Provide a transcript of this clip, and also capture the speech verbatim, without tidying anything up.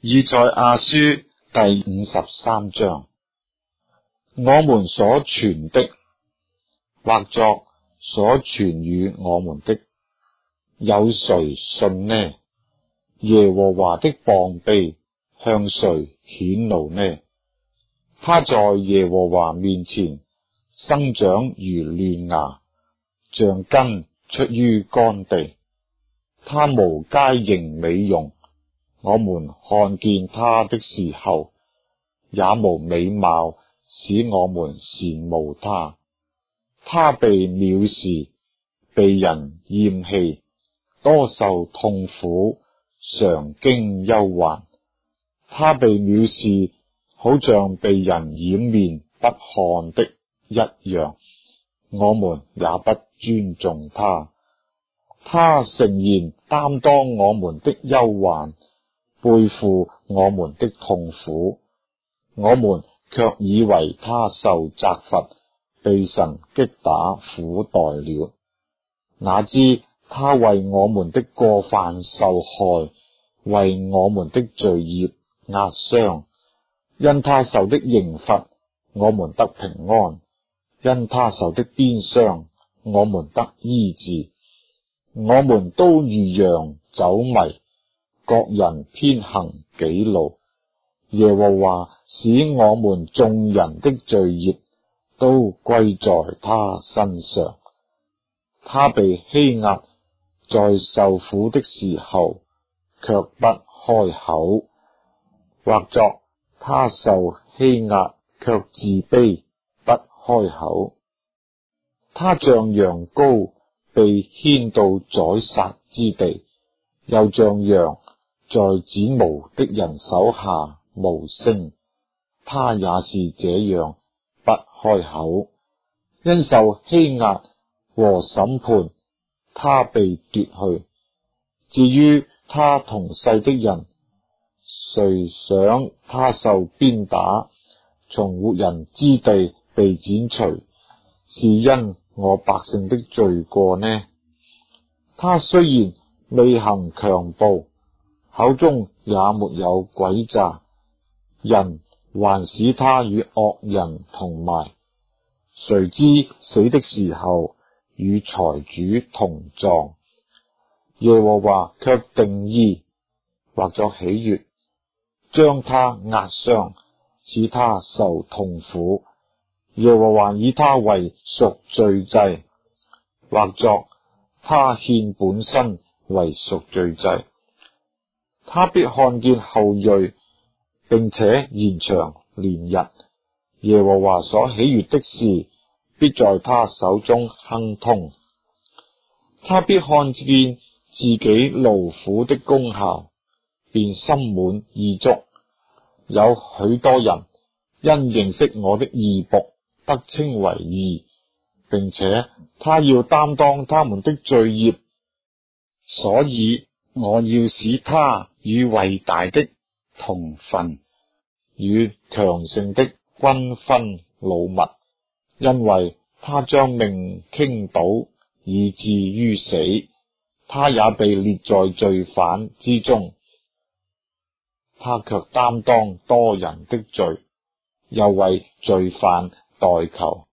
以賽亞書第五十三章，我們所傳的，或作所傳與我們的，有誰信呢？耶和華的膀臂向誰顯露呢？他在耶和華面前生長如嫩芽，像根出於乾地。他無佳形美容，我們看見他的時候，也無美貌使我們羨慕他。他被藐視，被人厭棄，多受痛苦，常經憂患。他被藐視，好像被人掩面不看的一樣，我們也不尊重他。他誠然擔當我們的憂患，背負我們的痛苦，我們卻以為他受責罰，被神擊打苦待了。哪知他為我們的過犯受害，為我們的罪孽壓傷。因他受的刑罰，我們得平安；因他受的鞭傷，我們得醫治。我們都如羊走迷，各人偏行己路。耶和華使我們眾人的罪孽都歸在他身上。他被欺壓，在受苦的時候，卻不開口；或作他受欺壓，卻自卑，不開口。他像羊羔，被牽到宰殺之地，又像羊在剪毛的人手下無聲。他也是這樣，不開口。因受欺壓和審判，他被奪去。至於他同世的人，誰想他受鞭打，從活人之地被剪除，是因我百姓的罪過呢？他雖然未行強暴，口中也沒有詭詐，人還使他與惡人同埋，誰知死的時候與財主同葬。耶和華卻定意，或作喜悅，將他壓傷，使他受痛苦。耶和華以他為贖罪祭，或作他獻本身為贖罪祭。他必看見後裔，並且延長年日。耶和華所喜悅的事，必在他手中亨通。他必看見自己勞苦的功效，便心滿意足。有許多人因認識我的義僕，得稱為義，並且他要擔當他們的罪孽，所以我要使他與偉大的同分，與強盛的均分擄物，因為他將命傾倒，以至於死，他也被列在罪犯之中。他卻擔當多人的罪，又為罪犯代求。